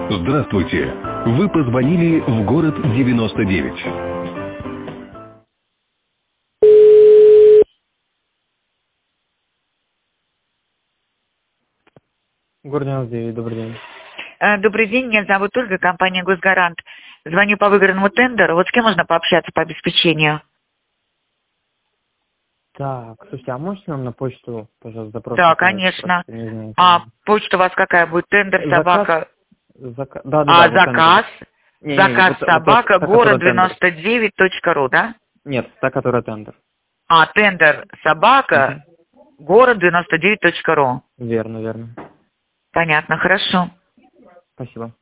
Здравствуйте. Вы позвонили в город 99. Город 99, добрый день. Добрый день, меня зовут Ольга, компания «Госгарант». Звоню по выигранному тендеру. Вот с кем можно пообщаться по обеспечению? Так, слушайте, а можете нам на почту, пожалуйста, запрос? Да, отправить? конечно. Просто не знаю. А почта у вас какая будет? Тендер, собака? Да, А, вот заказ? тендер. Заказ, собака, та, которая город тендер. 99.ру, да? Нет, та, которая тендер. А, тендер, собака, город 99.ру. Верно. Понятно, хорошо. Спасибо.